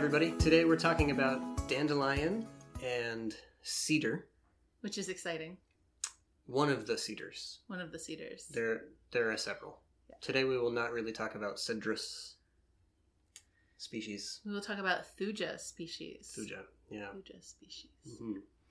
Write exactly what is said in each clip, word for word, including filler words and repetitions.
everybody. Today we're talking about dandelion and cedar. Which is exciting. One of the cedars. One of the cedars. There, there are several. Yeah. Today we will not really talk about cedrus species. We will talk about thuja species. Thuja, yeah. Thuja species. Mm-hmm.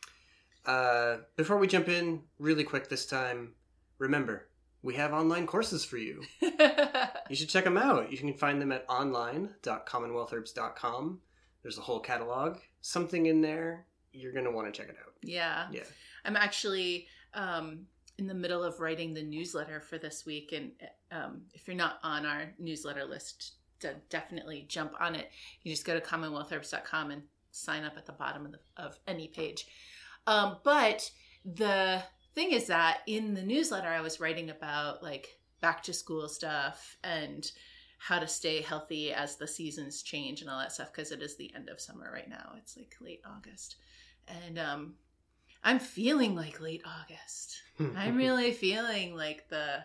Uh, before we jump in, really quick this time, remember, we have online courses for you. You should check them out. You can find them at online dot commonwealth herbs dot com. There's a whole catalog. Something in there, you're going to want to check it out. Yeah. Yeah. I'm actually um, in the middle of writing the newsletter for this week. And um, if you're not on our newsletter list, to definitely jump on it. You just go to commonwealth herbs dot com and sign up at the bottom of, the, of any page. Um, but the thing is that in the newsletter, I was writing about like back to school stuff and how to stay healthy as the seasons change and all that stuff, because it is the end of summer right now. It's like late August. And um, I'm feeling like late August. I'm really feeling like the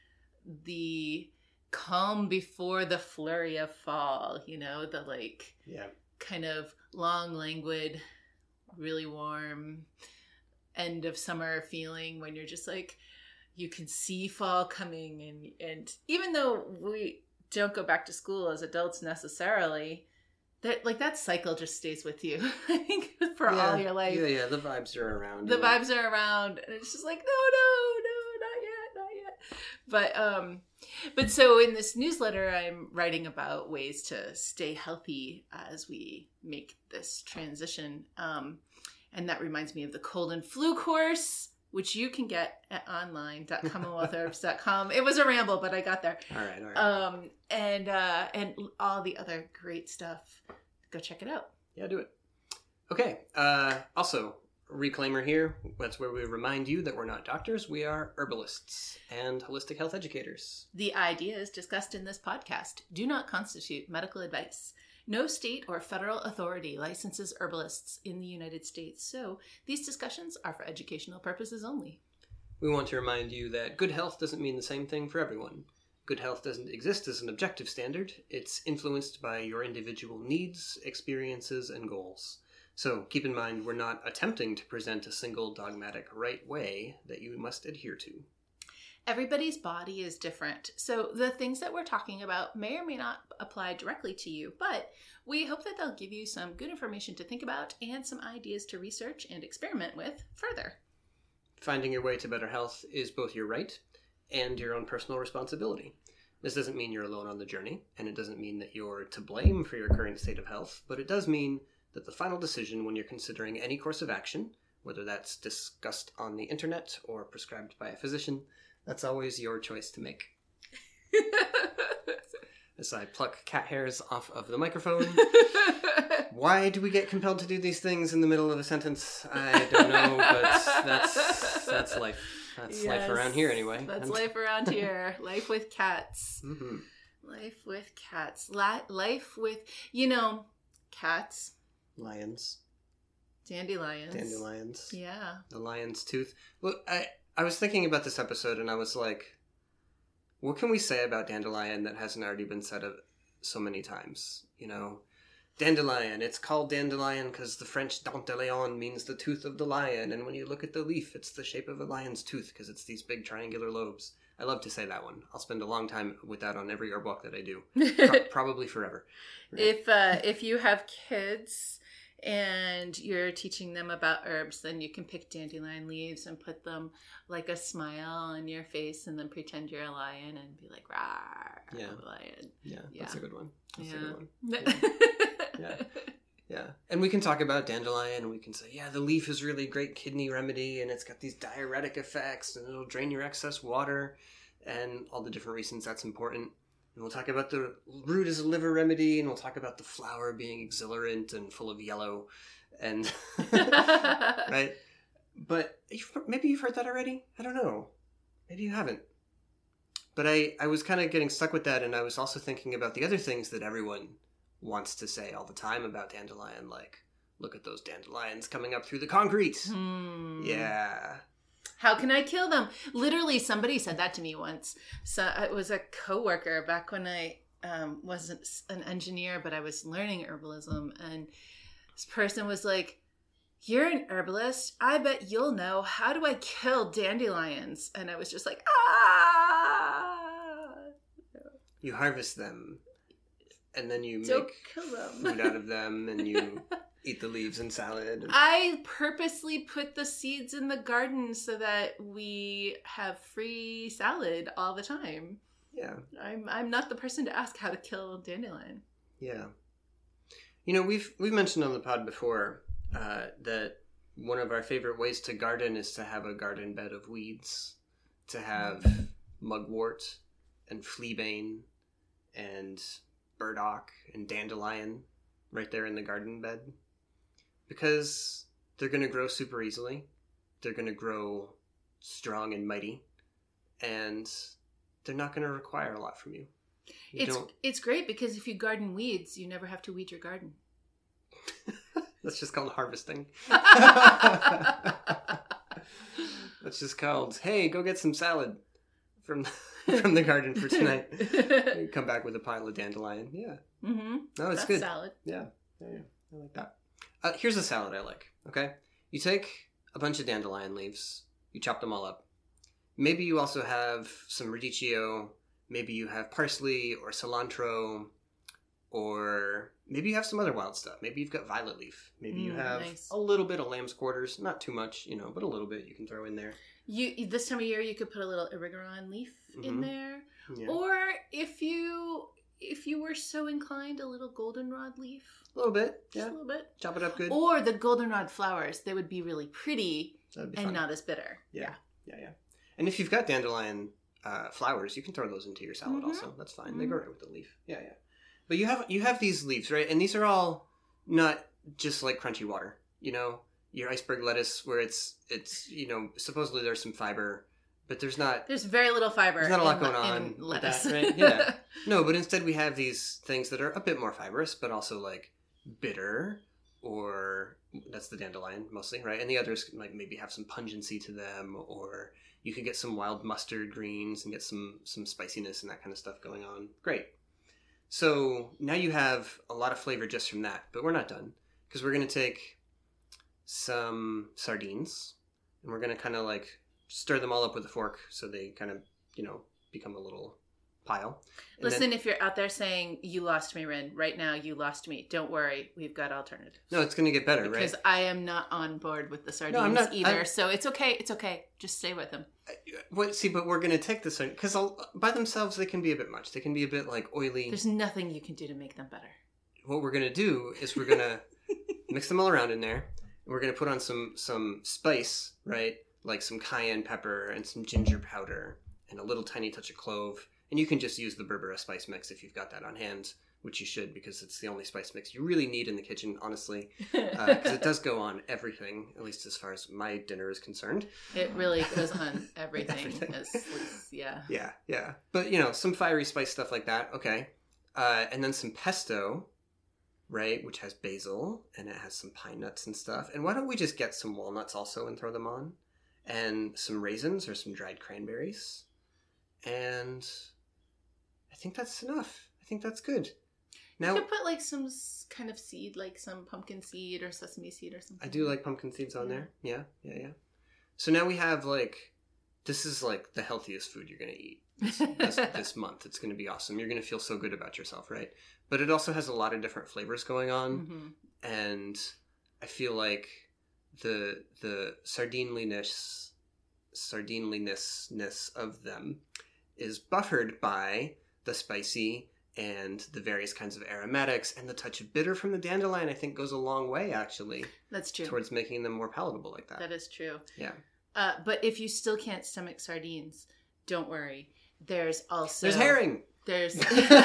the calm before the flurry of fall, you know, the like yeah. kind of long, languid, really warm end of summer feeling when you're just like, you can see fall coming. And, and even though we don't go back to school as adults necessarily, that like that cycle just stays with you, I think, for yeah. all your life. Yeah, yeah, the vibes are around. The yeah. vibes are around, and it's just like, no, no, no, not yet, not yet. But um, but so in this newsletter, I'm writing about ways to stay healthy as we make this transition. Um, and that reminds me of the cold and flu course, which you can get at online dot commonwealth herbs dot com. It was a ramble, but I got there. All right, all right. Um, and uh, and all the other great stuff. Go check it out. Yeah, do it. Okay. Uh, also, reclaimer here. That's where we remind you that we're not doctors. We are herbalists and holistic health educators. The ideas discussed in this podcast do not constitute medical advice. No state or federal authority licenses herbalists in the United States, so these discussions are for educational purposes only. We want to remind you that good health doesn't mean the same thing for everyone. Good health doesn't exist as an objective standard. It's influenced by your individual needs, experiences, and goals. So keep in mind, we're not attempting to present a single dogmatic right way that you must adhere to. Everybody's body is different, so the things that we're talking about may or may not apply directly to you, but we hope that they'll give you some good information to think about and some ideas to research and experiment with further. Finding your way to better health is both your right and your own personal responsibility. This doesn't mean you're alone on the journey, and it doesn't mean that you're to blame for your current state of health, but it does mean that the final decision when you're considering any course of action, whether that's discussed on the internet or prescribed by a physician, that's always your choice to make. As I pluck cat hairs off of the microphone. Why do we get compelled to do these things in the middle of a sentence? I don't know, but that's that's life. That's yes, life around here anyway. That's life around here. Life with cats. Mm-hmm. Life with cats. La- life with, you know, cats. Lions. Dandelions. Dandelions. Yeah. The lion's tooth. Look, I... I was thinking about this episode and I was like, what can we say about dandelion that hasn't already been said so many times? You know, dandelion, it's called dandelion because the French dentelion means the tooth of the lion. And when you look at the leaf, it's the shape of a lion's tooth because it's these big triangular lobes. I love to say that one. I'll spend a long time with that on every herb walk that I do. Pro- probably forever. Right? If, uh, if you have kids and you're teaching them about herbs, then you can pick dandelion leaves and put them like a smile on your face and then pretend you're a lion and be like, "Rawr, yeah. lion." Yeah, that's yeah. a good one. That's yeah. a good one. Yeah. yeah. Yeah. And we can talk about dandelion and we can say, yeah, the leaf is really great kidney remedy and it's got these diuretic effects and it'll drain your excess water and all the different reasons that's important. And we'll talk about the root as a liver remedy, and we'll talk about the flower being exhilarant and full of yellow, and right. But you've, maybe you've heard that already. I don't know. Maybe you haven't. But I, I was kind of getting stuck with that, and I was also thinking about the other things that everyone wants to say all the time about dandelion, like, look at those dandelions coming up through the concrete. Hmm. Yeah. How can I kill them? Literally, somebody said that to me once. So it was a coworker back when I um, wasn't an engineer, but I was learning herbalism, and this person was like, "You're an herbalist. I bet you'll know, how do I kill dandelions?" And I was just like, ah. You harvest them, and then you Don't make kill them. food out of them, and you eat the leaves in salad. And... I purposely put the seeds in the garden so that we have free salad all the time. Yeah. I'm I'm not the person to ask how to kill dandelion. Yeah. You know, we've we've mentioned on the pod before uh, that one of our favorite ways to garden is to have a garden bed of weeds, to have mugwort and fleabane and burdock and dandelion right there in the garden bed, because they're going to grow super easily. They're going to grow strong and mighty, and they're not going to require a lot from you. you it's don't... it's great because if you garden weeds, you never have to weed your garden. That's just called harvesting. That's just called, hey, go get some salad from from the garden for tonight. You come back with a pile of dandelion. Yeah. Mm-hmm. No, it's That's good. salad. Yeah. Yeah, yeah. I like that. Uh, here's a salad I like, okay? You take a bunch of dandelion leaves, you chop them all up. Maybe you also have some radicchio, maybe you have parsley or cilantro, or maybe you have some other wild stuff. Maybe you've got violet leaf. Maybe you Mm, have nice. a little bit of lamb's quarters. Not too much, you know, but a little bit you can throw in there. You this time of year you could put a little erigeron leaf in Mhm. there, Yeah. or if you if you were so inclined, a little goldenrod leaf, A little bit, just yeah. a little bit, Chop it up good. or the goldenrod flowers. They would be really pretty That'd be and fun. not as bitter. Yeah, yeah, yeah. And if you've got dandelion uh, flowers, you can throw those into your salad Mhm. also. That's fine. They Mhm. go right with the leaf. Yeah, yeah. But you have you have these leaves, right? And these are all not just like crunchy water. You know, your iceberg lettuce, where it's it's you know supposedly there's some fiber, but there's not. There's very little fiber. There's not a lot in, going in on with lettuce, that, right? Yeah. No, but instead we have these things that are a bit more fibrous, but also like bitter, or that's the dandelion mostly, right? And the others like maybe have some pungency to them, or you could get some wild mustard greens and get some some spiciness and that kind of stuff going on. Great. So now you have a lot of flavor just from that, but we're not done, because we're going to take some sardines and we're going to kind of like stir them all up with a fork so they kind of, you know, become a little pile. And Listen, then, if you're out there saying, you lost me, Rin, right now you lost me, don't worry, we've got alternatives. no, it's going to get better, Because right? I am not on board with the sardines I'm not- either, I'm- so it's okay, it's okay. Just stay with them. What, see, but we're going to take this, because by themselves they can be a bit much. They can be a bit like oily. There's nothing you can do to make them better. What we're going to do is we're going to mix them all around in there. And we're going to put on some, some spice, right? Like some cayenne pepper and some ginger powder and a little tiny touch of clove. And you can just use the Berbera spice mix if you've got that on hand, which you should, because it's the only spice mix you really need in the kitchen, honestly. Because uh, it does go on everything, at least as far as my dinner is concerned. It really goes on everything. Everything. As, as- yeah. Yeah, yeah. But, you know, some fiery spice stuff like that, okay. Uh, and then some pesto, right, which has basil, and it has some pine nuts and stuff. And why don't we just get some walnuts also and throw them on? And some raisins or some dried cranberries. And I think that's enough. I think that's good. Now, You could put like some s- kind of seed, like some pumpkin seed or sesame seed or something. I do like pumpkin seeds on Yeah. there. Yeah, yeah, yeah. So now we have like, this is like the healthiest food you're going to eat this, this, this month. It's going to be awesome. You're going to feel so good about yourself, right? But it also has a lot of different flavors going on. Mhm. And I feel like the the sardineliness, sardineliness of them is buffered by the spicy and the various kinds of aromatics, and the touch of bitter from the dandelion I think goes a long way actually That's true. towards making them more palatable like that. That is true. Yeah. Uh, but if you still can't stomach sardines, don't worry. There's also There's herring. There's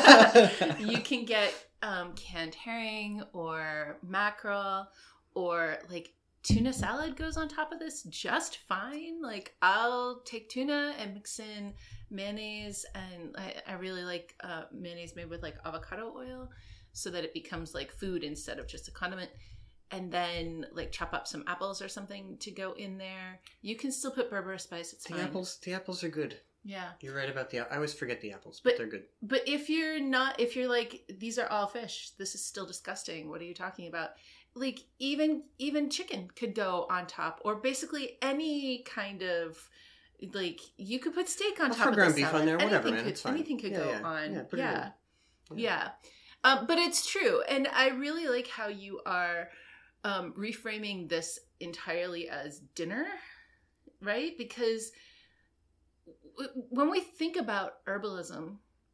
you can get um, canned herring or mackerel, or like tuna salad goes on top of this just fine. Like I'll take tuna and mix in mayonnaise, and I, I really like uh, mayonnaise made with like avocado oil, so that it becomes like food instead of just a condiment. And then like chop up some apples or something to go in there. You can still put Berbera spice. It's The fine. apples, the apples are good. Yeah. You're right about the, I always forget the apples, but, but they're good. But if you're not, if you're like, these are all fish, this is still disgusting, what are you talking about? Like, even, even chicken could go on top, or basically any kind of, like, you could put steak on I'll top of the ground beef salad. on there, whatever, anything man, could, it's fine. Anything could yeah, go yeah. on. Yeah. Yeah. Yeah. yeah. Um, but it's true. And I really like how you are um, reframing this entirely as dinner, right? Because w- when we think about herbalism,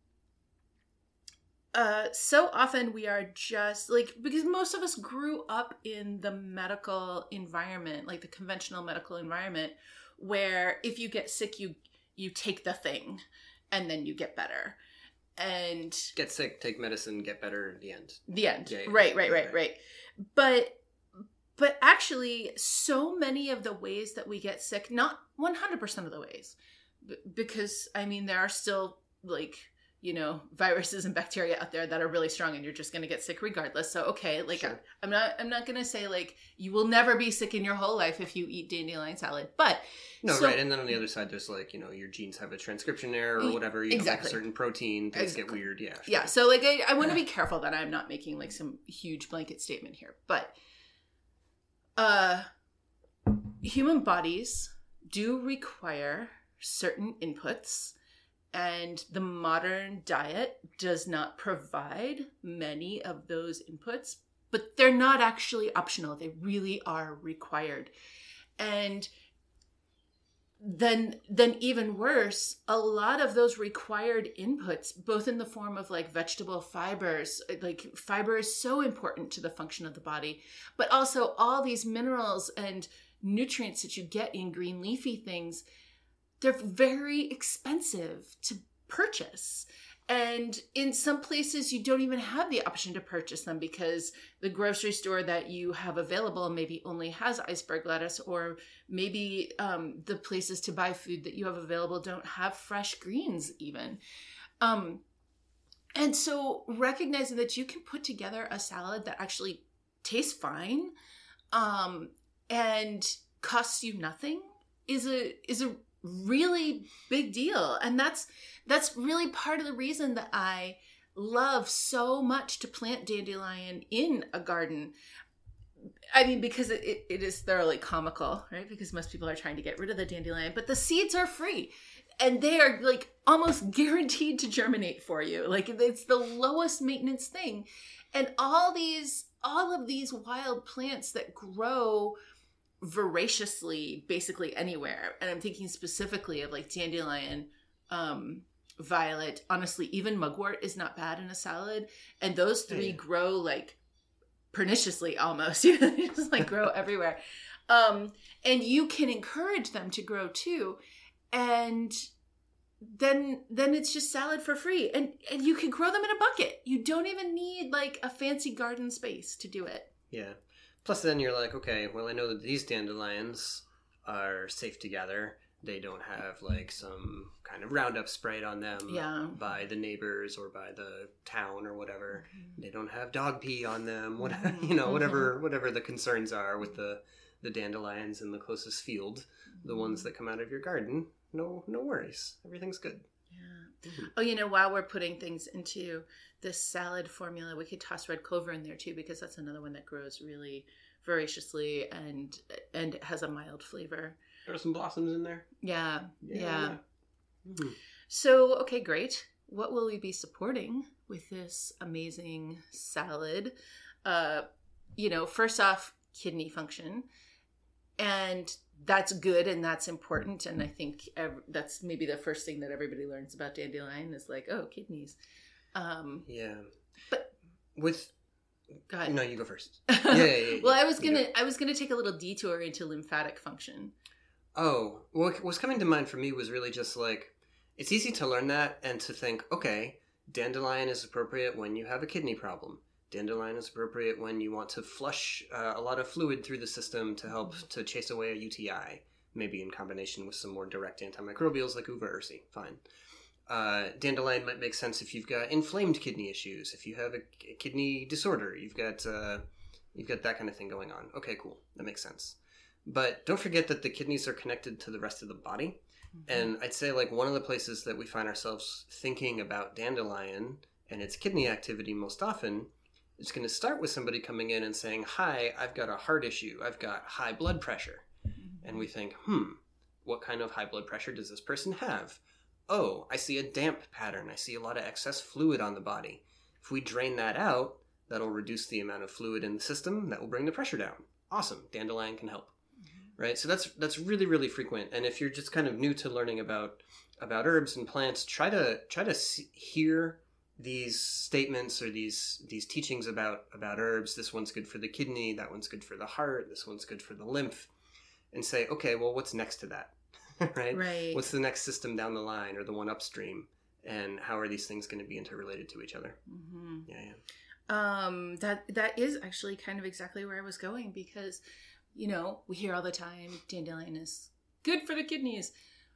uh, so often we are just like, because most of us grew up in the medical environment, like the conventional medical environment, where if you get sick, you you take the thing and then you get better. And get sick, take medicine, get better at the end. The end. Yeah, yeah. Right, right, right, right. But but actually, so many of the ways that we get sick, not one hundred percent of the ways, b- because, I mean, there are still, like, you know, viruses and bacteria out there that are really strong, and you're just going to get sick regardless. So, okay, like, Sure. I'm not I'm not going to say, like, you will never be sick in your whole life if you eat dandelion salad. But No, so, right. And then on the other side, there's like, you know, your genes have a transcription error or whatever. You Exactly. have like a certain protein. Things Exactly. get weird. Yeah. Sure. Yeah. So, like, I, I want to be careful that I'm not making, like, some huge blanket statement here. But uh, human bodies do require certain inputs, and the modern diet does not provide many of those inputs, but they're not actually optional. They really are required. And then then even worse, a lot of those required inputs, both in the form of like vegetable fibers, like fiber is so important to the function of the body, but also all these minerals and nutrients that you get in green leafy things, they're very expensive to purchase. And in some places, you don't even have the option to purchase them because the grocery store that you have available maybe only has iceberg lettuce, or maybe um, the places to buy food that you have available don't have fresh greens even. Um, and so recognizing that you can put together a salad that actually tastes fine um, and costs you nothing is a is a really big deal. And that's that's really part of the reason that I love so much to plant dandelion in a garden. I mean, because it, it, it is thoroughly comical, right? Because most people are trying to get rid of the dandelion, but the seeds are free and they are like almost guaranteed to germinate for you. Like, it's the lowest maintenance thing. And all these, all of these wild plants that grow voraciously basically anywhere, and I'm thinking specifically of like dandelion, um violet, honestly even mugwort is not bad in a salad, and those three yeah. grow like perniciously almost. You know, they just like grow everywhere, um and you can encourage them to grow too, and then then it's just salad for free, and and you can grow them in a bucket. You don't even need like a fancy garden space to do it. Yeah. Plus, then you're like, okay, well, I know that these dandelions are safe to gather. They don't have like some kind of Roundup sprayed on them yeah. by the neighbors or by the town or whatever. Mm-hmm. They don't have dog pee on them. What mm-hmm. you know, whatever mm-hmm. whatever the concerns are with the the dandelions in the closest field, mm-hmm. the ones that come out of your garden. No, no worries. Everything's good. Yeah. Mm-hmm. Oh, you know, while we're putting things into this salad formula, we could toss red clover in there too, because that's another one that grows really voraciously and and has a mild flavor. There are some blossoms in there. Yeah, yeah. yeah. Mm-hmm. So, okay, great. What will we be supporting with this amazing salad? Uh, you know, first off, kidney function. And that's good and that's important. And I think ev- that's maybe the first thing that everybody learns about dandelion is like, oh, kidneys. Um, yeah. But with... Go ahead. No, you go first. Yeah, yeah, yeah, yeah. Well, I was gonna, yeah. I was gonna take a little detour into lymphatic function. Oh, what was coming to mind for me was really just like, it's easy to learn that and to think, okay, dandelion is appropriate when you have a kidney problem. Dandelion is appropriate when you want to flush uh, a lot of fluid through the system to help mm-hmm. to chase away a U T I, maybe in combination with some more direct antimicrobials like uva ursi. Fine. Uh, dandelion might make sense if you've got inflamed kidney issues, if you have a, a kidney disorder, you've got uh, you've got that kind of thing going on. Okay, cool, that makes sense. But don't forget that the kidneys are connected to the rest of the body, Mm-hmm. And I'd say like one of the places that we find ourselves thinking about dandelion and its kidney activity most often is going to start with somebody coming in and saying, hi, I've got a heart issue. I've got high blood pressure. Mm-hmm. And we think, hmm, what kind of high blood pressure does this person have? Oh, I see a damp pattern. I see a lot of excess fluid on the body. If we drain that out, that'll reduce the amount of fluid in the system. That will bring the pressure down. Awesome. Dandelion can help. Mm-hmm. Right? So that's that's really, really frequent. And if you're just kind of new to learning about about herbs and plants, try to try to see, hear these statements or these these teachings about about herbs. This one's good for the kidney. That one's good for the heart. This one's good for the lymph. And say, okay, well, what's next to that? Right? Right. What's the next system down the line or the one upstream? And how are these things going to be interrelated to each other? Mm-hmm. Yeah, yeah. Um, that that is actually kind of exactly where I was going, because, you know, we hear all the time dandelion is good for the kidneys,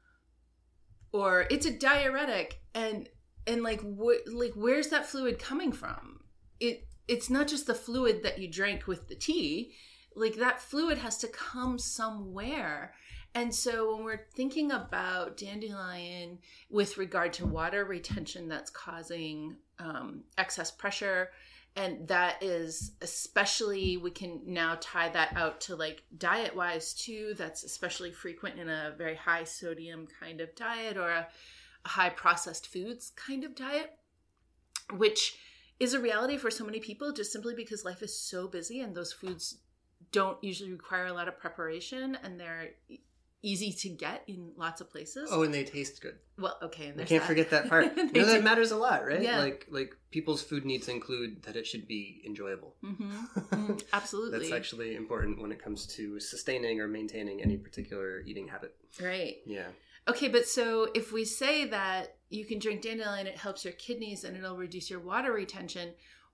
or it's a diuretic, and and like what like where's that fluid coming from? It it's not just the fluid that you drank with the tea. Like that fluid has to come somewhere. And so when we're thinking about dandelion with regard to water retention that's causing um, excess pressure, and that is especially, we can now tie that out to like diet wise too. That's especially frequent in a very high sodium kind of diet, or a, a high processed foods kind of diet, which is a reality for so many people just simply because life is so busy and those foods don't usually require a lot of preparation, and they're easy to get in lots of places. Oh, and they taste good. Well, okay, and we can't that. forget that part. You know, that matters a lot, right? Yeah. Like, like people's food needs include that it should be enjoyable. Mm-hmm. Mm, absolutely. That's actually important when it comes to sustaining or maintaining any particular eating habit. Right. Yeah. Okay, but so if we say that you can drink dandelion, it helps your kidneys and it'll reduce your water retention,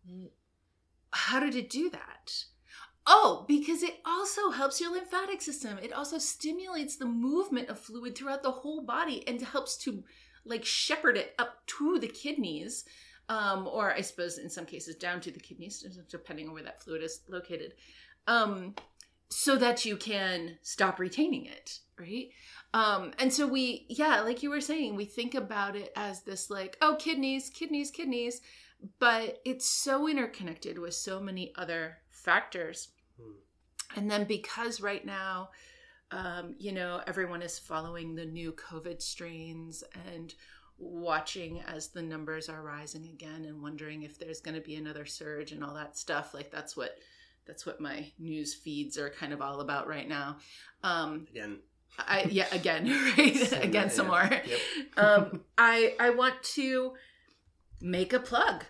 how did it do that? Oh, because it also helps your lymphatic system. It also stimulates the movement of fluid throughout the whole body and helps to like shepherd it up to the kidneys, um, or I suppose in some cases down to the kidneys, depending on where that fluid is located, um, so that you can stop retaining it, right? Um, and so we, yeah, like you were saying, we think about it as this like, oh, kidneys, kidneys, kidneys, but it's so interconnected with so many other factors. Hmm. And then because right now, um, you know, everyone is following the new COVID strains and watching as the numbers are rising again and wondering if there's going to be another surge and all that stuff. Like that's what, that's what my news feeds are kind of all about right now. Um, again. I, yeah, again, right? So again, that, some yeah. more. Yep. um, I, I want to make a plug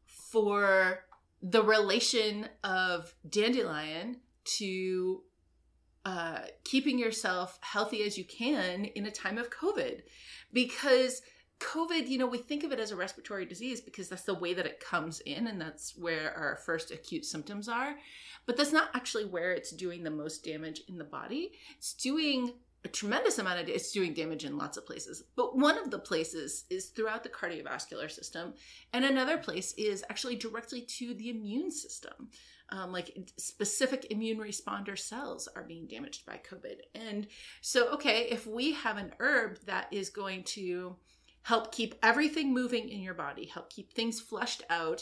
for the relation of dandelion to uh, keeping yourself healthy as you can in a time of COVID. Because COVID, you know, we think of it as a respiratory disease because that's the way that it comes in and that's where our first acute symptoms are. But that's not actually where it's doing the most damage in the body. It's doing a tremendous amount of, it's doing damage in lots of places. But one of the places is throughout the cardiovascular system. And another place is actually directly to the immune system. Um, like specific immune responder cells are being damaged by COVID. And so, okay, if we have an herb that is going to help keep everything moving in your body, help keep things flushed out,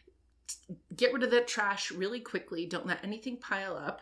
get rid of the trash really quickly, don't let anything pile up.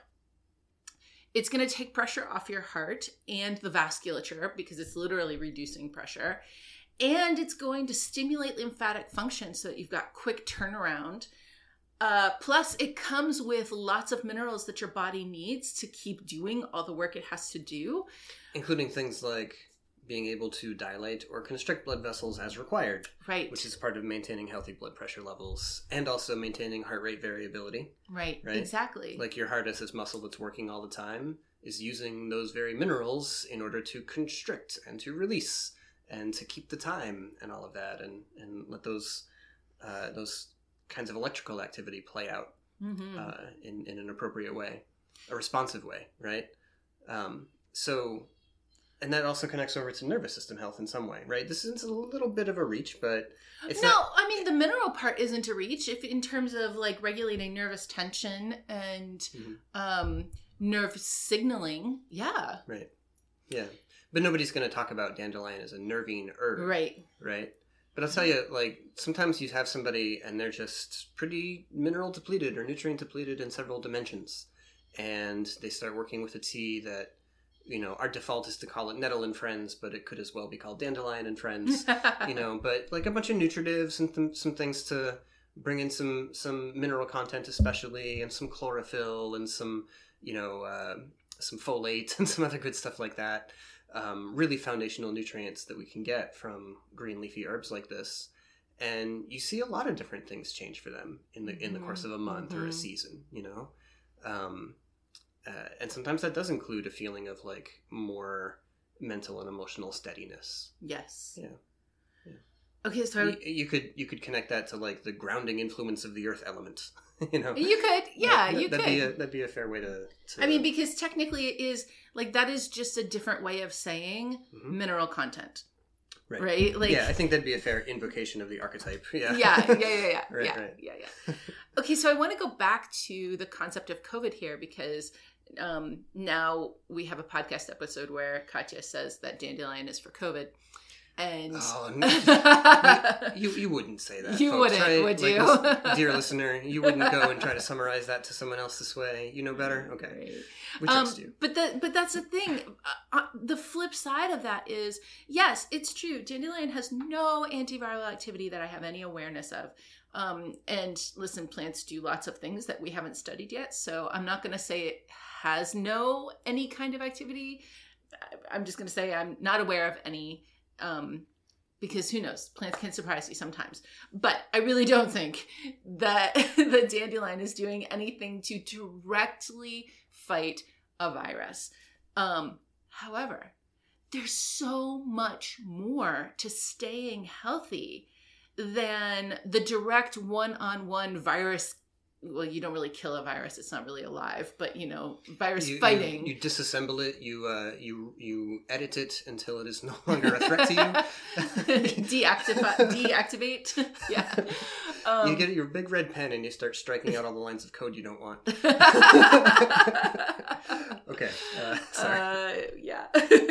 It's going to take pressure off your heart and the vasculature because it's literally reducing pressure. And it's going to stimulate lymphatic function so that you've got quick turnaround. Uh, plus, it comes with lots of minerals that your body needs to keep doing all the work it has to do. Including things like being able to dilate or constrict blood vessels as required. Right. Which is part of maintaining healthy blood pressure levels and also maintaining heart rate variability. Right, right? Exactly. Like your heart as this muscle that's working all the time is using those very minerals in order to constrict and to release and to keep the time and all of that and, and let those uh, those kinds of electrical activity play out mm-hmm. uh, in, in an appropriate way, a responsive way, right? Um, so... And that also connects over to nervous system health in some way, right? This is a little bit of a reach, but it's no, not... I mean, the mineral part isn't a reach if in terms of like regulating nervous tension and mm-hmm. um, nerve signaling. Yeah. Right. Yeah. But nobody's going to talk about dandelion as a nervine herb. Right. Right. But I'll tell you, like, sometimes you have somebody and they're just pretty mineral depleted or nutrient depleted in several dimensions. And they start working with a tea that, you know, our default is to call it nettle and friends, but it could as well be called dandelion and friends, you know, but like a bunch of nutritives and th- some things to bring in some, some mineral content especially, and some chlorophyll and some, you know, uh, some folate and some other good stuff like that. Um, really foundational nutrients that we can get from green leafy herbs like this. And you see a lot of different things change for them in the, in the course of a month mm-hmm. or a season, you know? Um, Uh, and sometimes that does include a feeling of like more mental and emotional steadiness. Yes. Yeah. yeah. Okay, so I would... you, you could you could connect that to like the grounding influence of the earth element. you know, you could, yeah, that, you that'd could. Be a, that'd be a fair way to, to. I mean, because technically, it is like that is just a different way of saying mm-hmm. mineral content. Right. Right. Like, yeah, I think that'd be a fair invocation of the archetype. Yeah. Yeah. Yeah. Yeah. Yeah. right, yeah, right. yeah. Yeah. Okay, so I want to go back to the concept of COVID here because. Um, now we have a podcast episode where Katya says that dandelion is for COVID, and oh, no. you you wouldn't say that. You folks, wouldn't, right? would like, you, listen, dear listener? You wouldn't go and try to summarize that to someone else this way. You know better. Okay, right. we trust um, you. But the but that's the thing. Uh, uh, the flip side of that is yes, it's true. Dandelion has no antiviral activity that I have any awareness of. Um, and listen, plants do lots of things that we haven't studied yet. So I'm not going to say it has no any kind of activity. I'm just going to say I'm not aware of any, um, because who knows? Plants can surprise you sometimes. But I really don't think that the dandelion is doing anything to directly fight a virus. Um, however, there's so much more to staying healthy than the direct one-on-one virus. Well, you don't really kill a virus; it's not really alive. But you know, virus you, fighting. You, you disassemble it. You uh, you you edit it until it is no longer a threat to you. Deactivate. Deactivate. Yeah. Um, you get your big red pen and you start striking out all the lines of code you don't want. Okay. Uh, sorry. Uh, yeah.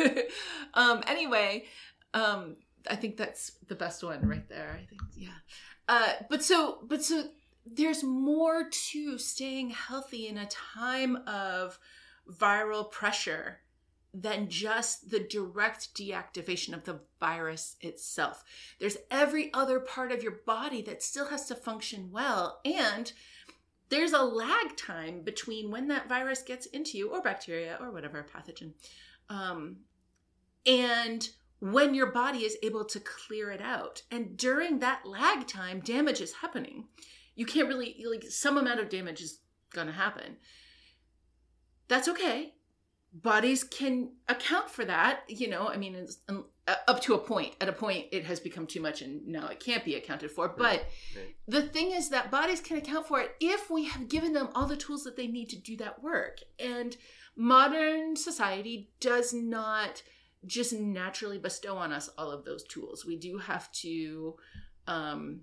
um. Anyway. Um. I think that's the best one right there. I think, yeah. Uh, but so, but so there's more to staying healthy in a time of viral pressure than just the direct deactivation of the virus itself. There's every other part of your body that still has to function well. And there's a lag time between when that virus gets into you, or bacteria, or whatever pathogen, um, and when your body is able to clear it out. And during that lag time, damage is happening. You can't really, like, some amount of damage is going to happen. That's okay. Bodies can account for that. You know, I mean, it's, um, up to a point. At a point, it has become too much and now it can't be accounted for. But right, right. The thing is that bodies can account for it if we have given them all the tools that they need to do that work. And modern society does not just naturally bestow on us all of those tools. We do have to, um,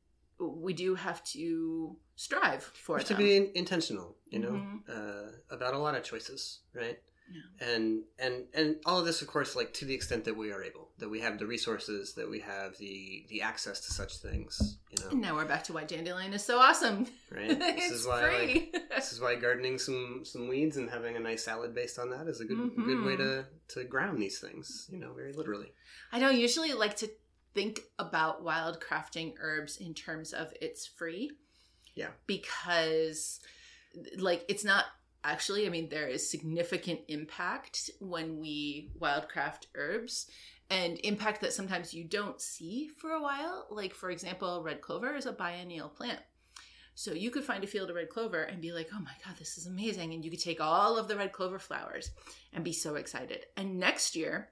we do have to strive for them. To be in- intentional, you know, mm-hmm. uh, about a lot of choices, right? Yeah. And and and all of this, of course, like to the extent that we are able, that we have the resources, that we have the the access to such things, you know. And now we're back to why dandelion is so awesome. Right. This it's is why free. Like, this is why gardening some some weeds and having a nice salad based on that is a good mm-hmm. good way to to ground these things, you know, very literally. I don't usually like to think about wild crafting herbs in terms of it's free. Yeah. Because like it's not actually, I mean, there is significant impact when we wildcraft herbs, and impact that sometimes you don't see for a while. Like, for example, red clover is a biennial plant. So you could find a field of red clover and be like, oh my God, this is amazing. And you could take all of the red clover flowers and be so excited. And next year,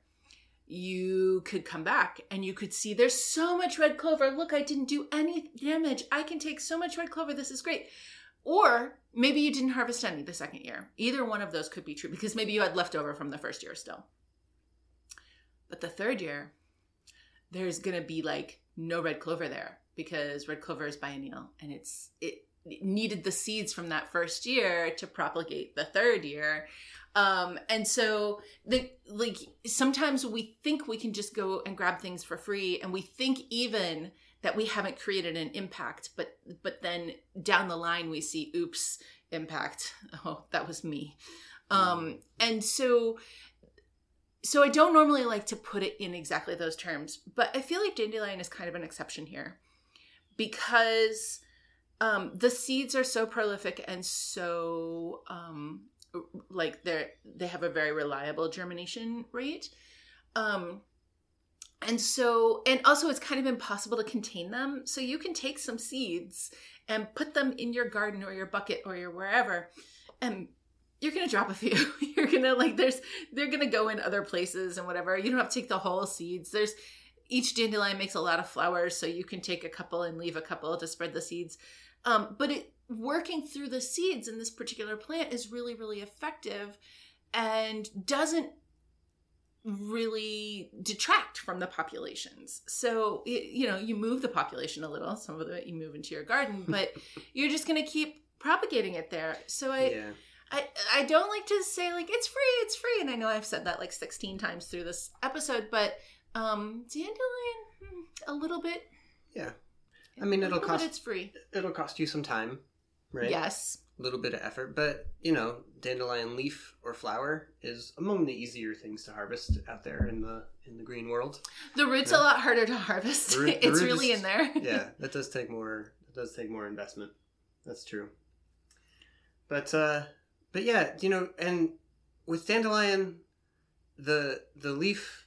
you could come back and you could see there's so much red clover. Look, I didn't do any damage. I can take so much red clover. This is great. Or maybe you didn't harvest any the second year. Either one of those could be true because maybe you had leftover from the first year still. But the third year, there's going to be like no red clover there because red clover is biennial and it's it, it needed the seeds from that first year to propagate the third year. Um, and so the like sometimes we think we can just go and grab things for free, and we think even that we haven't created an impact, but but then down the line we see, oops, impact. Oh, that was me. Um, and so so I don't normally like to put it in exactly those terms, but I feel like dandelion is kind of an exception here because um, the seeds are so prolific and so um, like they're they have a very reliable germination rate. Um, and so, and also it's kind of impossible to contain them. So you can take some seeds and put them in your garden or your bucket or your wherever, and you're going to drop a few. You're going to like, there's, they're going to go in other places and whatever. You don't have to take the whole seeds. There's, each dandelion makes a lot of flowers, so you can take a couple and leave a couple to spread the seeds. Um, but it, working through the seeds in this particular plant is really, really effective and doesn't really detract from the populations. So, it, you know, you move the population a little, some of it you move into your garden, but you're just going to keep propagating it there. So I, yeah. I, I don't like to say like, it's free, it's free. And I know I've said that like sixteen times through this episode, but um, dandelion, a little bit. Yeah. I mean, it'll cost, it's free. It'll cost you some time, right? Yes. A little bit of effort, but you know, dandelion leaf or flower is among the easier things to harvest out there in the in the green world. The root's yeah. a lot harder to harvest. The root, the it's root really is, in there. Yeah, that does take more. That does take more investment. That's true. But uh, but yeah, you know, and with dandelion, the the leaf,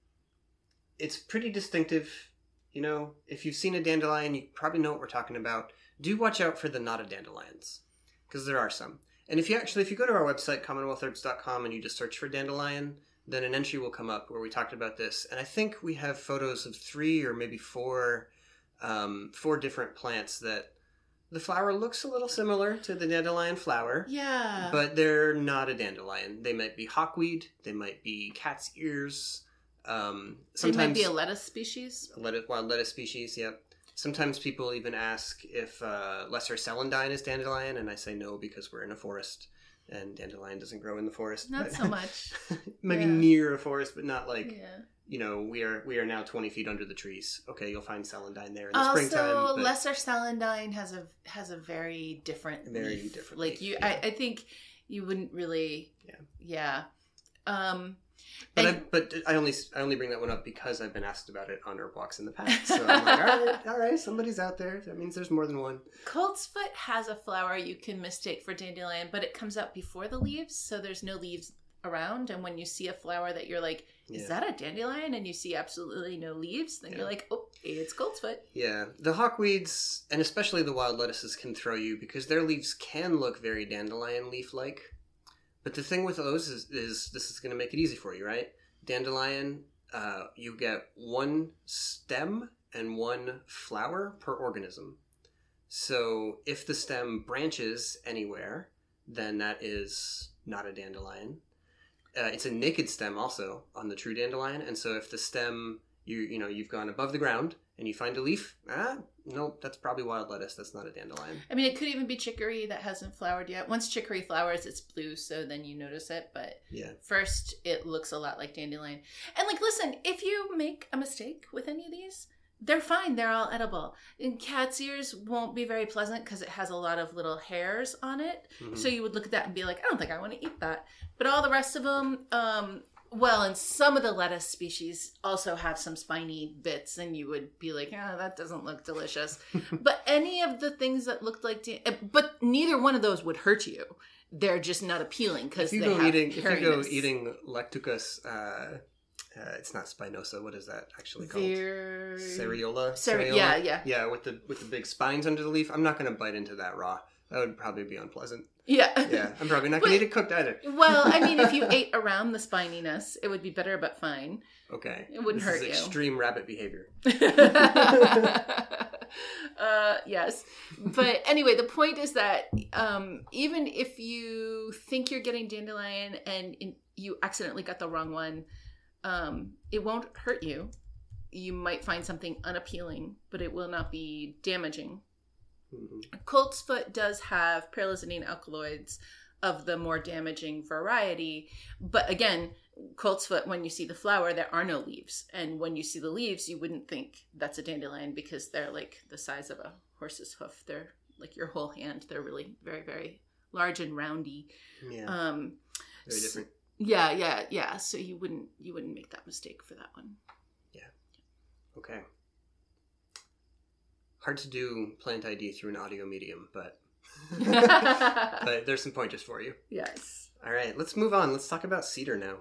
it's pretty distinctive. You know, if you've seen a dandelion, you probably know what we're talking about. Do watch out for the notadandelions, because there are some. And if you actually, if you go to our website, commonwealth herbs dot com, and you just search for dandelion, then an entry will come up where we talked about this. And I think we have photos of three or maybe four, um, four different plants that the flower looks a little similar to the dandelion flower. Yeah. But they're not a dandelion. They might be hawkweed. They might be cat's ears. Um, sometimes they might be a lettuce species. A lettuce, wild lettuce species, yep. Sometimes people even ask if uh, lesser celandine is dandelion, and I say no because we're in a forest, and dandelion doesn't grow in the forest. Not but so much. Maybe yeah. near a forest, but not like, yeah. you know, we are we are now twenty feet under the trees. Okay, you'll find celandine there in the also, springtime. Also, but lesser celandine has a has a very different very leaf. different Like leaf, you, yeah. I, I think you wouldn't really. Yeah. Yeah. Um, But and, I but I only I only bring that one up because I've been asked about it on herb walks in the past. So I'm like, all right, all right, somebody's out there. That means there's more than one. Coltsfoot has a flower you can mistake for dandelion, but it comes out before the leaves, so there's no leaves around. And when you see a flower that you're like, is Yeah. that a dandelion? And you see absolutely no leaves, then Yeah. you're like, oh, it's coltsfoot. Yeah, the hawkweeds and especially the wild lettuces can throw you because their leaves can look very dandelion leaf-like. But the thing with those is, is this is going to make it easy for you, right? Dandelion, uh, you get one stem and one flower per organism. So if the stem branches anywhere, then that is not a dandelion. Uh, it's a naked stem also on the true dandelion, and so if the stem, you you know, you've gone above the ground and you find a leaf, ah, nope, that's probably wild lettuce. That's not a dandelion. I mean, it could even be chicory that hasn't flowered yet. Once chicory flowers, it's blue, so then you notice it. But yeah. first, it looks a lot like dandelion. And like, listen, if you make a mistake with any of these, they're fine. They're all edible. And cat's ears won't be very pleasant because it has a lot of little hairs on it. Mm-hmm. So you would look at that and be like, I don't think I want to eat that. But all the rest of them, um, well, and some of the lettuce species also have some spiny bits, and you would be like, oh, that doesn't look delicious. But any of the things that looked like, da- but neither one of those would hurt you. They're just not appealing because they go have eating, If you go hairiness. eating Lactucus, uh, uh, it's not Spinosa. What is that actually called? Ver- Seriola. Ser- Seriola? yeah, yeah. Yeah, with the with the big spines under the leaf. I'm not going to bite into that raw. That would probably be unpleasant. Yeah. Yeah, I'm probably not going to eat it cooked either. Well, I mean, if you ate around the spininess, it would be better, but fine. Okay. It wouldn't this hurt is you. Extreme rabbit behavior. uh, yes. But anyway, the point is that um, even if you think you're getting dandelion and in, you accidentally got the wrong one, um, it won't hurt you. You might find something unappealing, but it will not be damaging. Mm-hmm. Coltsfoot does have paralizidine alkaloids, of the more damaging variety. But again, coltsfoot, when you see the flower, there are no leaves. And when you see the leaves, you wouldn't think that's a dandelion because they're like the size of a horse's hoof. They're like your whole hand. They're really very, very large and roundy. Yeah. Um, Very different. So, yeah, yeah, yeah. So you wouldn't you wouldn't make that mistake for that one. Yeah. Okay. Hard to do plant I D through an audio medium, but but there's some pointers for you. Yes. All right, let's move on. Let's talk about cedar now.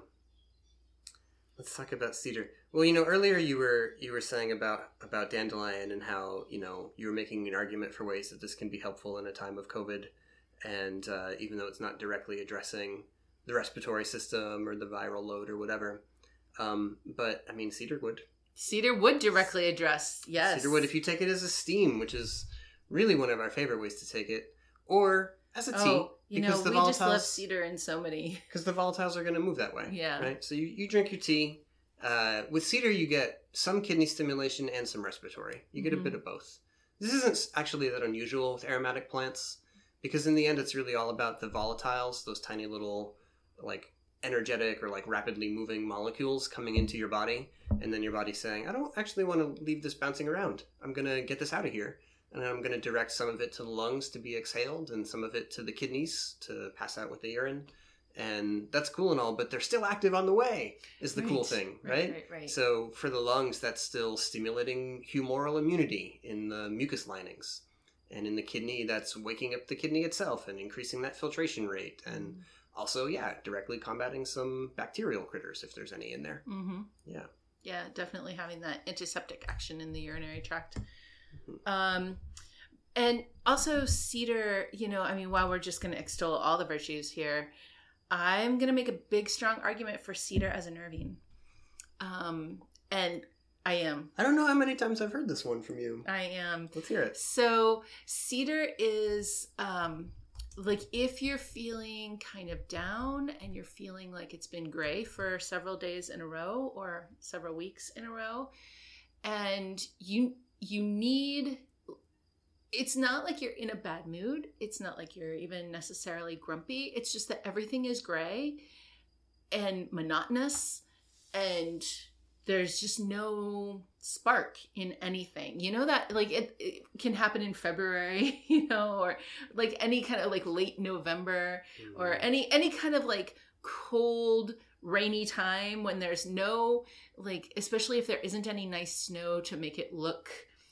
Let's talk about cedar. Well, you know, earlier you were you were saying about about dandelion and how, you know, you were making an argument for ways that this can be helpful in a time of COVID, and uh, even though it's not directly addressing the respiratory system or the viral load or whatever, um, but I mean, cedar would. Cedar would directly address, yes. Cedar wood, if you take it as a steam, which is really one of our favorite ways to take it, or as a tea. Oh, you know, because the we volatiles, just love cedar in so many. Because the volatiles are going to move that way. Yeah. Right? So you, you drink your tea. Uh, with cedar, you get some kidney stimulation and some respiratory. You get mm-hmm. a bit of both. This isn't actually that unusual with aromatic plants, because in the end, it's really all about the volatiles, those tiny little, like, energetic or like rapidly moving molecules coming into your body, and then your body saying, I don't actually want to leave this bouncing around. I'm going to get this out of here. And I'm going to direct some of it to the lungs to be exhaled and some of it to the kidneys to pass out with the urine. And that's cool and all, but they're still active on the way is the right. cool thing, right? Right, right, right? So for the lungs, that's still stimulating humoral immunity in the mucus linings. And in the kidney, that's waking up the kidney itself and increasing that filtration rate. And mm. also, yeah, directly combating some bacterial critters if there's any in there. Mm-hmm. Yeah. Yeah, definitely having that antiseptic action in the urinary tract. Mm-hmm. Um, and also cedar, you know, I mean, while we're just going to extol all the virtues here, I'm going to make a big, strong argument for cedar as a nervine. Um, and I am. I don't know how many times I've heard this one from you. I am. Let's hear it. So cedar is, um, like if you're feeling kind of down and you're feeling like it's been gray for several days in a row or several weeks in a row, and you you need, it's not like you're in a bad mood. It's not like you're even necessarily grumpy. It's just that everything is gray and monotonous and there's just no spark in anything. You know that like it, it can happen in February, you know, or like any kind of like late November mm-hmm. or any any kind of like cold, rainy time when there's no like, especially if there isn't any nice snow to make it look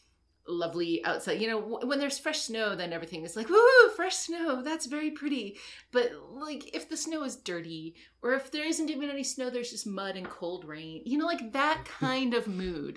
lovely outside. You know, when there's fresh snow, then everything is like, woo, fresh snow, that's very pretty. But like if the snow is dirty, or if there isn't even any snow, there's just mud and cold rain, you know, like that kind of mood,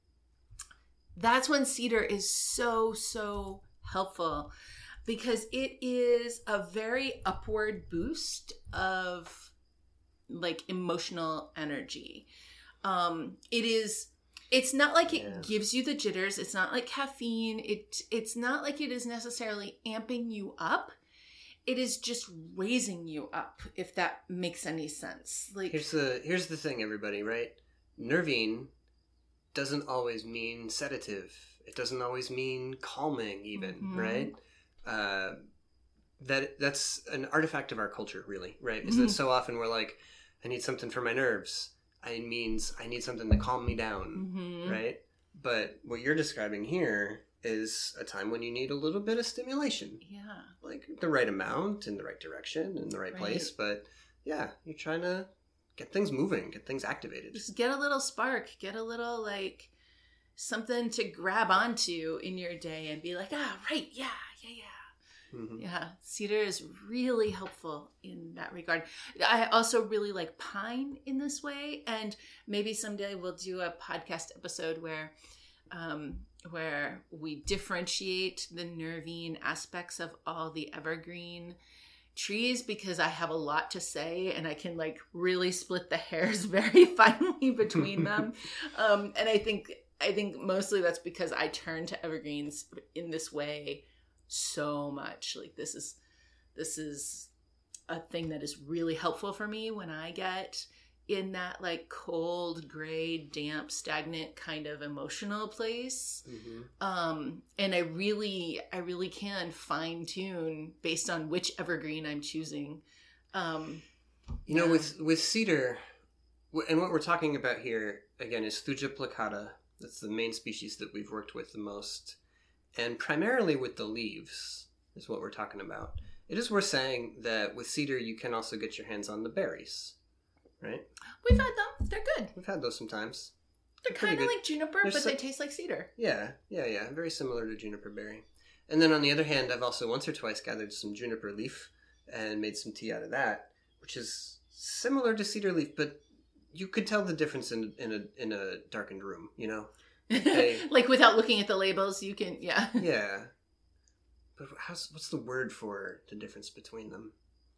that's when cedar is so so helpful, because it is a very upward boost of like emotional energy. Um it is It's not like it yeah. gives you the jitters. It's not like caffeine. It It's not like it is necessarily amping you up. It is just raising you up, if that makes any sense. Like Here's the here's the thing, everybody, right? Nervine doesn't always mean sedative. It doesn't always mean calming even, mm-hmm. right? Uh, that That's an artifact of our culture, really, right? Is mm-hmm. that so often we're like, I need something for my nerves. It means I need something to calm me down, mm-hmm. right? But what you're describing here is a time when you need a little bit of stimulation. Yeah. Like the right amount, in the right direction, in the right, right. place. But yeah, you're trying to get things moving, get things activated. Just get a little spark, get a little like something to grab onto in your day and be like, ah, right, yeah, yeah, yeah. Mm-hmm. Yeah, cedar is really helpful in that regard. I also really like pine in this way, and maybe someday we'll do a podcast episode where um, where we differentiate the nervine aspects of all the evergreen trees, because I have a lot to say and I can like really split the hairs very finely between them. um, and I think I think mostly that's because I turn to evergreens in this way so much. Like this is this is a thing that is really helpful for me when I get in that like cold, gray, damp, stagnant kind of emotional place. Mm-hmm. Um, and I really, I really can fine tune based on which evergreen I'm choosing. Um, you know, yeah. with, with cedar, and what we're talking about here, again, is Thuja plicata. That's the main species that we've worked with the most. And primarily with the leaves is what we're talking about. It is worth saying that with cedar, you can also get your hands on the berries, right? We've had them. They're good. We've had those sometimes. They're, They're kind of like juniper, They're but so- they taste like cedar. Yeah, yeah, yeah. Very similar to juniper berry. And then on the other hand, I've also once or twice gathered some juniper leaf and made some tea out of that, which is similar to cedar leaf, but you could tell the difference in in a in a darkened room, you know? They, like without looking at the labels, you can, yeah. Yeah. But how's, what's the word for the difference between them?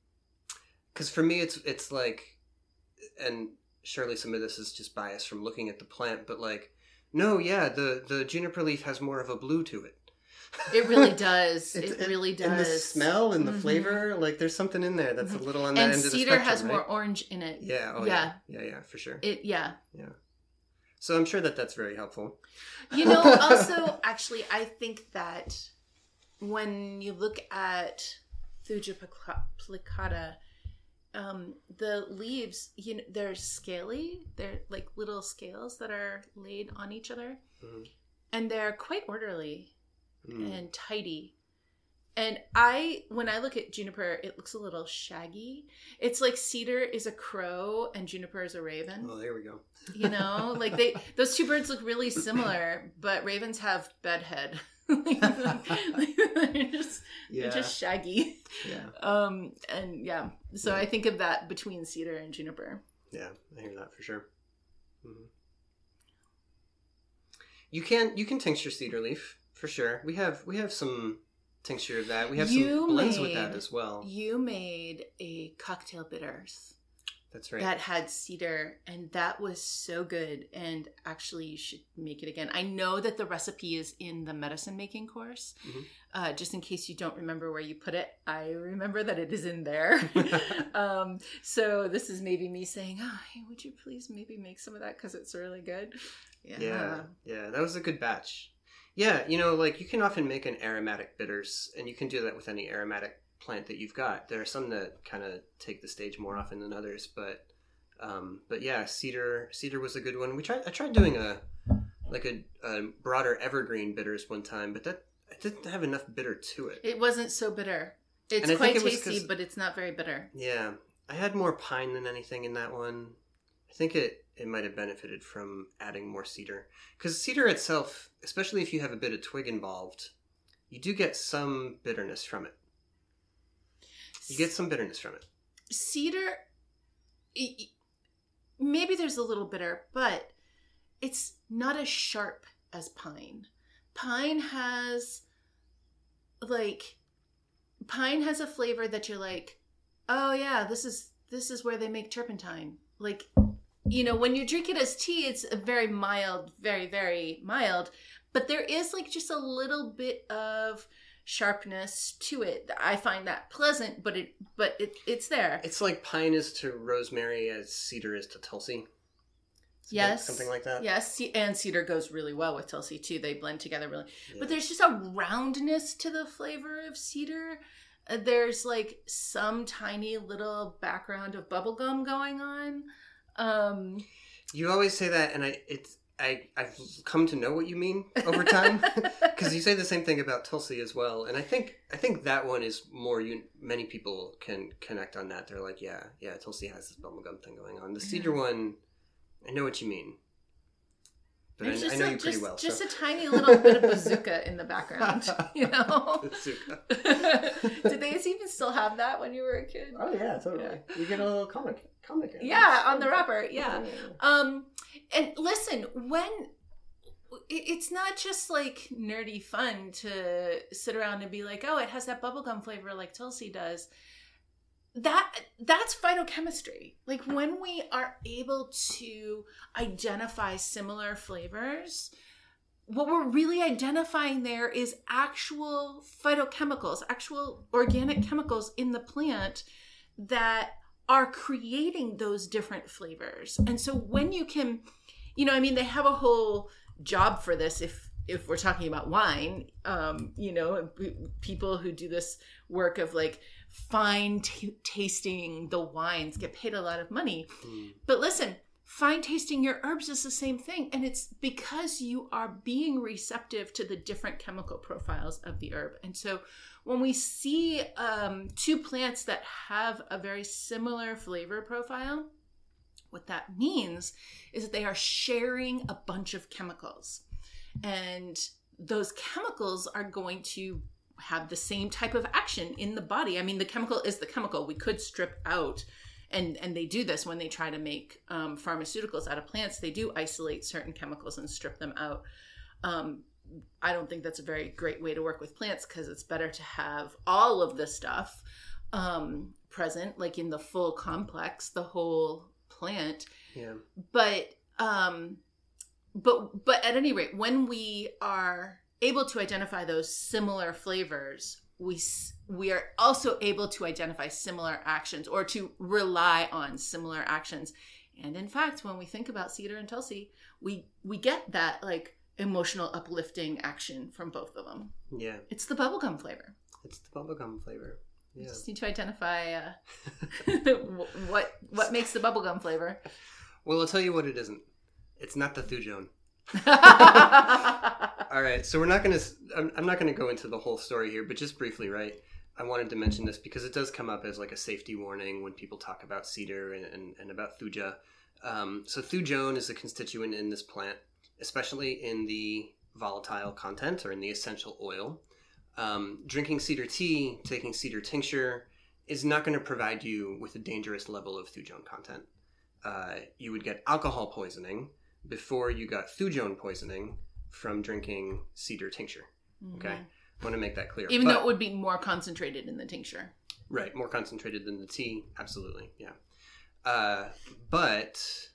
Because for me, it's it's like, and surely some of this is just bias from looking at the plant, but like, no, yeah, the, the juniper leaf has more of a blue to it. It really does. it, it really does. And the smell and the mm-hmm. flavor, like there's something in there that's mm-hmm. a little on that and end of the spectrum. And cedar has right? more orange in it. Yeah. Oh, yeah. Yeah, yeah, yeah, for sure. It yeah. Yeah. So I'm sure that that's very helpful. You know, also, actually, I think that when you look at Thuja plicata, um, the leaves, you know, they're scaly. They're like little scales that are laid on each other. Mm-hmm. And they're quite orderly mm. and tidy. And I, when I look at juniper, it looks a little shaggy. It's like cedar is a crow and juniper is a raven. Oh, there we go. You know, like they, those two birds look really similar, but ravens have bedhead. like, like, they're just, yeah. they're just shaggy. Yeah. Um, and yeah, so yeah. I think of that between cedar and juniper. Yeah, I hear that for sure. Mm-hmm. You can you can tincture cedar leaf for sure. We have we have some tincture of that. We have you some blends made, with that as well. You made a cocktail bitters. That's right. That had cedar, and that was so good. And actually, you should make it again. I know that the recipe is in the medicine making course. Mm-hmm. Uh, just in case you don't remember where you put it, I remember that it is in there. um, so this is maybe me saying, "Oh, hey, would you please maybe make some of that because it's really good." Yeah. yeah, yeah, that was a good batch. Yeah, you know, like you can often make an aromatic bitters, and you can do that with any aromatic plant that you've got. There are some that kind of take the stage more often than others, but um, but yeah, cedar cedar was a good one. We tried. I tried doing a like a, a broader evergreen bitters one time, but that it didn't have enough bitter to it. It wasn't so bitter. It's quite it tasty, but it's not very bitter. Yeah, I had more pine than anything in that one. I think it, it might have benefited from adding more cedar. Because cedar itself, especially if you have a bit of twig involved, you do get some bitterness from it. You get some bitterness from it. Cedar, maybe there's a little bitter, but it's not as sharp as pine. Pine has, like, pine has a flavor that you're like, oh yeah, this is this is where they make turpentine. Like, you know, when you drink it as tea, it's a very mild, very, very mild. But there is like just a little bit of sharpness to it. I find that pleasant, but it, but it, it's there. It's like pine is to rosemary as cedar is to Tulsi. Something, yes, something like that. Yes, and cedar goes really well with Tulsi too. They blend together really. Yeah. But there's just a roundness to the flavor of cedar. Uh, there's like some tiny little background of bubblegum going on. Um, you always say that, and I it's I I've come to know what you mean over time because you say the same thing about Tulsi as well, and I think I think that one is more you. Many people can connect on that. They're like, yeah, yeah, Tulsi has this bubblegum thing going on. The cedar yeah. one, I know what you mean, but I, I know a, you pretty just, well. Just so. a tiny little bit of bazooka in the background, you know. Bazooka. Did they even still have that when you were a kid? Oh yeah, totally. Yeah. You get a little comic. Comic yeah, on the wrapper. Yeah. Um, and listen, when it's not just like nerdy fun to sit around and be like, oh, it has that bubblegum flavor like Tulsi does. That that's phytochemistry. Like when we are able to identify similar flavors, what we're really identifying there is actual phytochemicals, actual organic chemicals in the plant that are creating those different flavors. And so when you can, you know, I mean, they have a whole job for this if if we're talking about wine, um, you know, people who do this work of like fine t- tasting the wines get paid a lot of money. Mm. But listen, fine tasting your herbs is the same thing. And it's because you are being receptive to the different chemical profiles of the herb. And so when we see um, two plants that have a very similar flavor profile, what that means is that they are sharing a bunch of chemicals. And those chemicals are going to have the same type of action in the body. I mean, the chemical is the chemical. We could strip out, and, and they do this when they try to make um, pharmaceuticals out of plants. They do isolate certain chemicals and strip them out. Um, I don't think that's a very great way to work with plants because it's better to have all of the stuff um, present, like in the full complex, the whole plant. Yeah. But... Um, But but at any rate, when we are able to identify those similar flavors, we we are also able to identify similar actions or to rely on similar actions. And in fact, when we think about cedar and Tulsi, we we get that like emotional uplifting action from both of them. Yeah. It's the bubblegum flavor. It's the bubblegum flavor. Yeah. You just need to identify uh, what what makes the bubblegum flavor. Well, I'll tell you what it isn't. It's not the Thujone. All right, so we're not going to. I'm, I'm not going to go into the whole story here, but just briefly, right? I wanted to mention this because it does come up as like a safety warning when people talk about cedar and, and, and about thuja. Um, so Thujone is a constituent in this plant, especially in the volatile content or in the essential oil. Um, drinking cedar tea, taking cedar tincture is not going to provide you with a dangerous level of Thujone content. Uh, you would get alcohol poisoning before you got Thujone poisoning from drinking cedar tincture. Okay? Mm-hmm. I want to make that clear. Even but, though it would be more concentrated in the tincture. Right, more concentrated than the tea. Absolutely, yeah. Uh, but,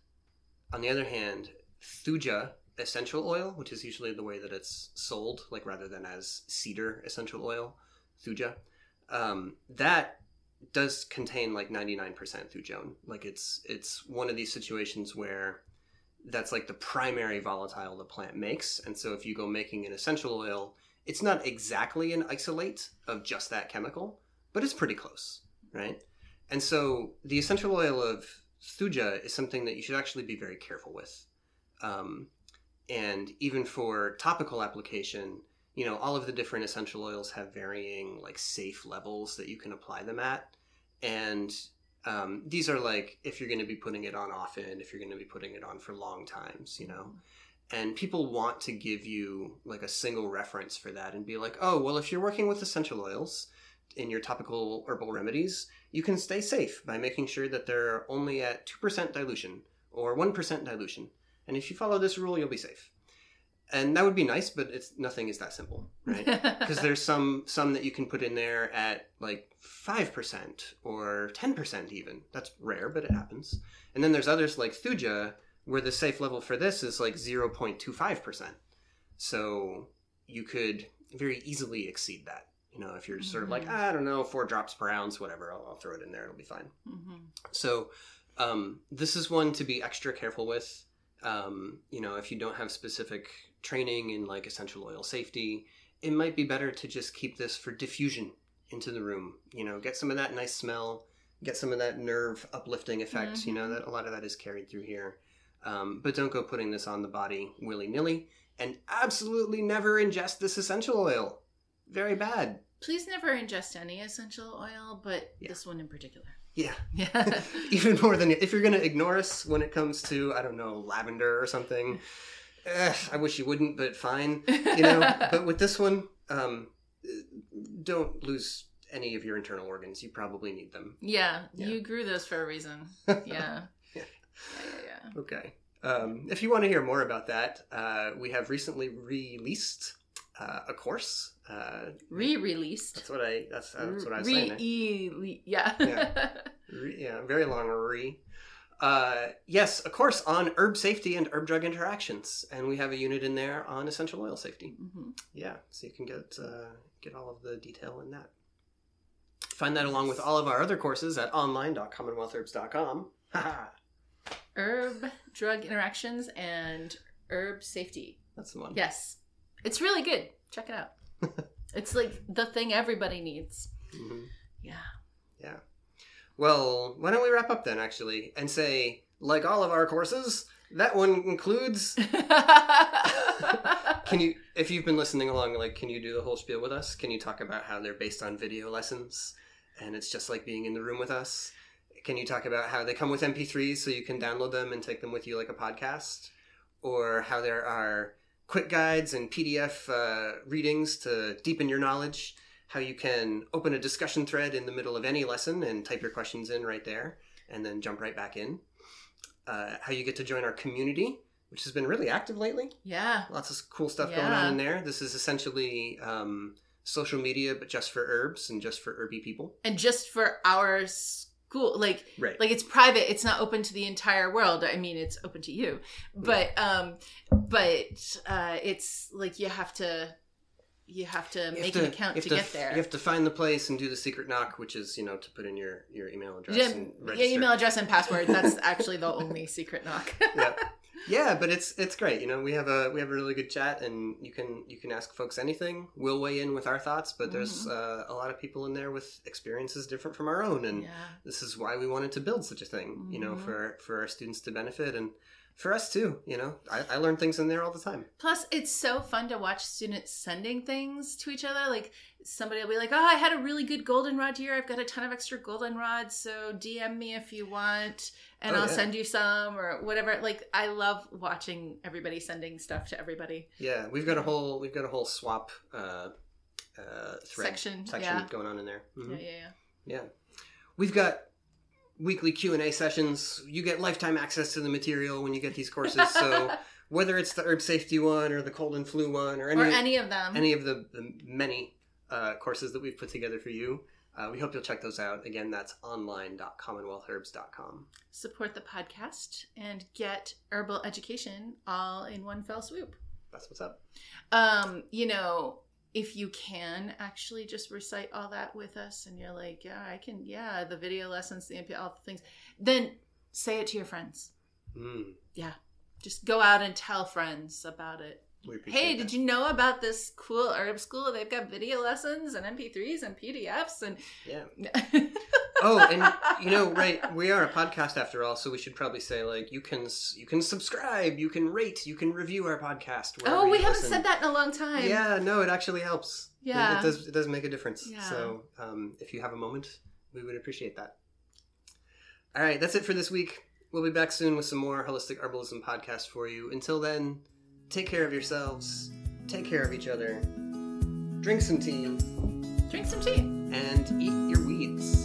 on the other hand, Thuja essential oil, which is usually the way that it's sold, like rather than as cedar essential oil, Thuja, um, that does contain like ninety-nine percent Thujone. Like it's it's one of these situations where that's like the primary volatile the plant makes. And so if you go making an essential oil, it's not exactly an isolate of just that chemical, but it's pretty close, right? And so the essential oil of Thuja is something that you should actually be very careful with. Um, and even for topical application, you know, all of the different essential oils have varying like safe levels that you can apply them at. And um, these are like, if you're going to be putting it on often, if you're going to be putting it on for long times, you know, and people want to give you like a single reference for that and be like, oh, well, if you're working with essential oils in your topical herbal remedies, you can stay safe by making sure that they're only at two percent dilution or one percent dilution. And if you follow this rule, you'll be safe. And that would be nice, but it's nothing is that simple, right? Because there's some some that you can put in there at like five percent or ten percent even. That's rare, but it happens. And then there's others like Thuja, where the safe level for this is like zero point two five percent. So you could very easily exceed that. You know, if you're mm-hmm. sort of like, I don't know, four drops per ounce, whatever, I'll, I'll throw it in there. It'll be fine. Mm-hmm. So um, this is one to be extra careful with. Um, you know, if you don't have specific training in like essential oil safety, it might be better to just keep this for diffusion into the room. You know, get some of that nice smell, get some of that nerve uplifting effect. Mm-hmm. You know, that a lot of that is carried through here. Um, but don't go putting this on the body willy-nilly, and absolutely never ingest this essential oil. Very bad. Please never ingest any essential oil, but yeah. This one in particular. Yeah. Yeah. Even more than if you're going to ignore us when it comes to, I don't know, lavender or something. Eh, I wish you wouldn't, but fine. You know, but with this one, um, don't lose any of your internal organs. You probably need them. Yeah. yeah. You grew those for a reason. Yeah. yeah. Yeah, yeah, yeah. Okay. Um, if you want to hear more about that, uh, we have recently released uh, a course. Uh, Re-released. That's what I. That's, that's what I was saying. Re, yeah. yeah. Re, yeah. Very long re. Uh, yes, a course on herb safety and herb drug interactions, and we have a unit in there on essential oil safety. Mm-hmm. Yeah, so you can get uh, get all of the detail in that. Find that along with all of our other courses at online dot commonwealth herbs dot com. Herb drug interactions and herb safety. That's the one. Yes. It's really good. Check it out. It's like the thing everybody needs. Mm-hmm. Yeah. Yeah. Well, why don't we wrap up then, actually, and say, like all of our courses, that one includes... Can you, if you've been listening along, like, can you do the whole spiel with us? Can you talk about how they're based on video lessons, and it's just like being in the room with us? Can you talk about how they come with M P threes so you can download them and take them with you like a podcast? Or how there are quick guides and P D F uh, readings to deepen your knowledge? How you can open a discussion thread in the middle of any lesson and type your questions in right there and then jump right back in? Uh, how you get to join our community, which has been really active lately. Yeah. Lots of cool stuff yeah. going on in there. This is essentially um, social media, but just for herbs and just for herby people. And just for our school. Like, right. like it's private. It's not open to the entire world. I mean, it's open to you. But yeah. um, but uh, it's like you have to... You have to you make have to, an account to, to get there. You have to find the place and do the secret knock, which is, you know, to put in your, your email address yeah, and register. Yeah, email address and password. That's actually the only secret knock. yeah. yeah, but it's it's great. You know, we have a we have a really good chat, and you can you can ask folks anything. We'll weigh in with our thoughts, but there's mm-hmm. uh, a lot of people in there with experiences different from our own, and yeah. this is why we wanted to build such a thing. Mm-hmm. You know, for for our students to benefit and. For us too, you know, I, I learn things in there all the time. Plus, it's so fun to watch students sending things to each other. Like somebody will be like, "Oh, I had a really good goldenrod here. I've got a ton of extra goldenrods, so D M me if you want, and oh, I'll yeah. send you some or whatever." Like, I love watching everybody sending stuff to everybody. Yeah, we've got a whole we've got a whole swap uh, uh, thread section section yeah. going on in there. Mm-hmm. Yeah, yeah, yeah. Yeah, we've got. Weekly Q and A sessions. You get lifetime access to the material when you get these courses. So whether it's the herb safety one or the cold and flu one or any, or any of them, any of the, the many uh, courses that we've put together for you, uh, we hope you'll check those out. Again, that's online dot commonwealth herbs dot com. Support the podcast and get herbal education all in one fell swoop. That's what's up. Um, you know, if you can actually just recite all that with us and you're like, yeah, I can, yeah, the video lessons, the M P, all the things, then say it to your friends. Mm. Yeah. Just go out and tell friends about it. Hey, that. Did you know about this cool herb school? They've got video lessons and M P threes and P D Fs and... Yeah. Oh, and you know, right, we are a podcast after all, so we should probably say, like, you can you can subscribe, you can rate, you can review our podcast. Oh, we haven't listen. said that in a long time. Yeah, no, it actually helps. Yeah. It, it does It does make a difference. Yeah. So um, if you have a moment, we would appreciate that. All right, that's it for this week. We'll be back soon with some more Holistic Herbalism podcasts for you. Until then, take care of yourselves, take care of each other, drink some tea. Drink some tea. And eat your weeds.